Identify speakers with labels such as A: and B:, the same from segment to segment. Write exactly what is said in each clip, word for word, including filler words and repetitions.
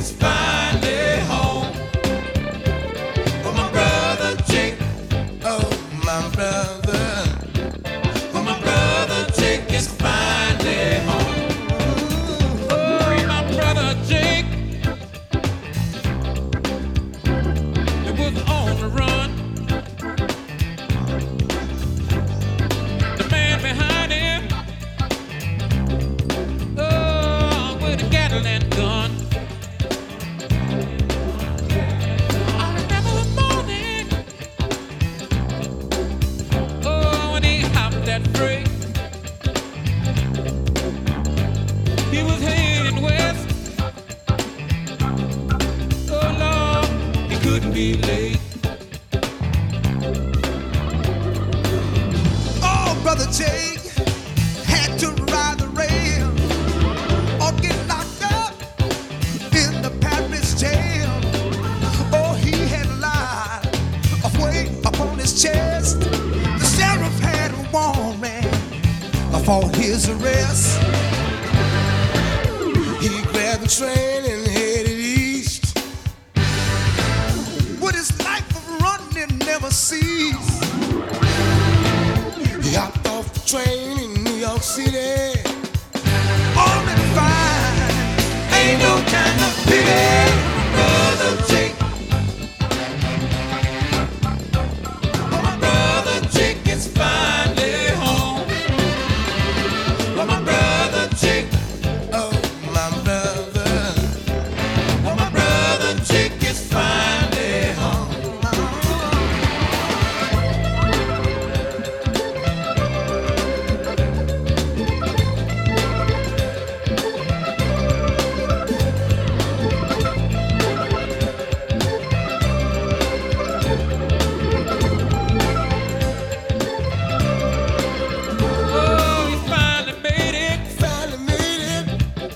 A: is finally home. Oh, my brother Jake. Oh, my brother. Oh, my brother Jake is finally home. Oh, my brother Jake. It was on the run. The man behind him. Oh, with a Gatling gun. I remember the morning. Oh, when he hopped that freight. He was heading west. Oh, Lord, he couldn't be late.
B: Oh, Brother Jake had to ride the rail or get locked up in the Paris jail. Oh, he had lied a weight upon his chest. The sheriff had a warrant for his arrest. He grabbed the train and headed east. With his life of running never ceased. He hopped off the train in New York City. All in fine,
A: Ain't no kind of pity, brother Jake. Oh, my brother Jake is finally home. Oh, my brother Jake.
B: oh my brother.
A: Oh, my brother Jake is finally home. Oh, he finally made it
B: Finally made it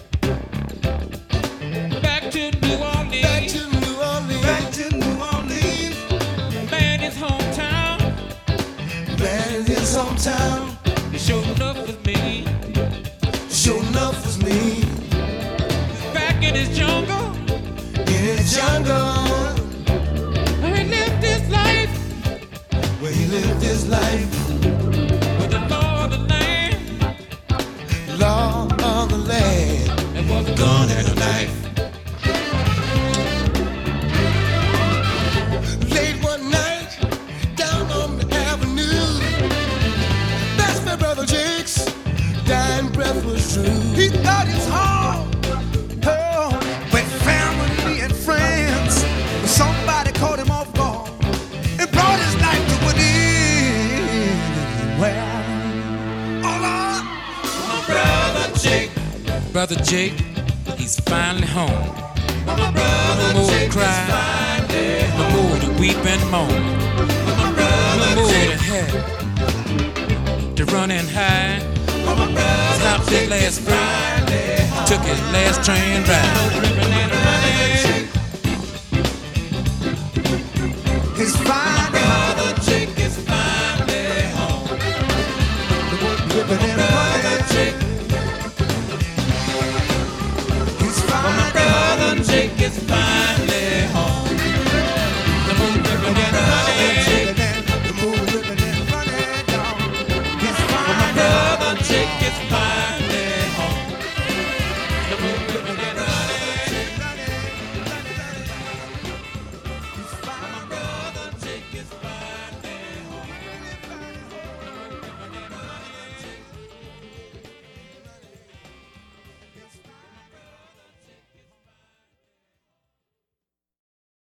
A: back to New Orleans.
B: back to New Orleans. Back to New Orleans.
A: Man, his hometown.
B: Man in his hometown.
A: It sure enough was me.
B: Sure enough was me.
A: Back in his jungle,
B: In his jungle.
A: where he lived his life
B: Where he lived his life.
A: with the law of the land.
B: Law of the land.
A: And was a gun and a knife.
B: Late one night, down on the avenue, that's my brother Jake's dying breath was true. He thought his home, oh, with family and friends. But somebody caught him off guard and brought his life to an end. Well, oh Lord,
A: My brother Jake.
C: Brother Jake, he's finally home.
A: My brother
C: No more
A: Jake
C: cry.
A: is finally
C: No
A: home.
C: more to weep and moan.
A: My
C: No
A: brother
C: more
A: Jake.
C: to have to run and hide.
A: My brother
C: Stopped his
A: Jake
C: last
A: is
C: break.
A: finally home.
C: Took his last train ride.
B: he's finally
A: Brother Jake is finally home.
B: living in
A: Brother
B: money.
A: Jake.
B: He's finally
A: Brother Jake is finally